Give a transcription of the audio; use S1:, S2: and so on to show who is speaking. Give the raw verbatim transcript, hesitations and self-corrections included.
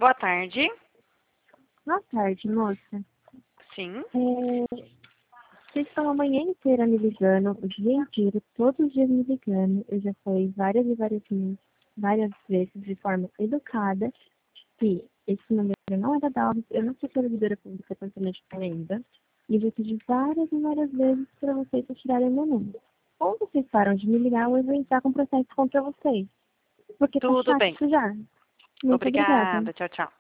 S1: Boa tarde.
S2: Boa tarde, moça.
S1: Sim.
S2: É, vocês estão a manhã inteira me ligando, o dia inteiro, todos os dias me ligando. Eu já falei várias e várias vezes, várias vezes, de forma educada, que esse número não era da Alves, eu não sou servidora pública totalmente ainda. E eu já pedi várias e várias vezes para vocês retirarem meu número. Ou vocês param de me ligar, ou eu vou entrar com processo contra vocês. Porque tá
S1: Tudo
S2: chato
S1: bem.
S2: isso já. Muito obrigada.
S1: Obrigada. Tchau, tchau.